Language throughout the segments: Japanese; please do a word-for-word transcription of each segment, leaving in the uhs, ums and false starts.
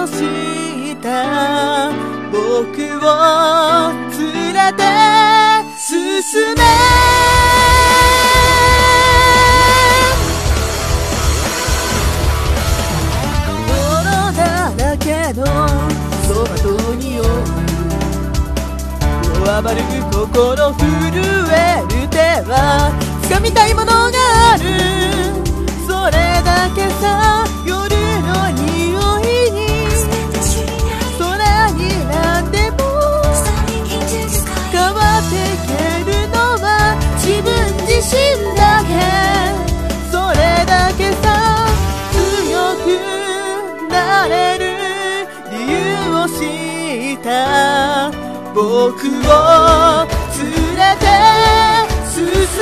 をした僕を連れて進め泥だらけのそばと匂う弱まる心震える手は掴みたいものがあるそれだけさ夜の匂いに空になんでも変わっていけるのは自分自身だけそれだけさ強くなれる理由を知った僕を連れて進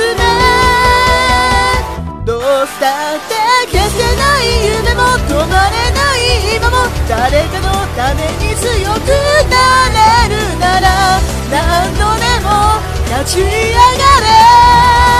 めどうしたって消せない夢も止まれない今も誰かのために強くなれるなら何度でも立ち上がれ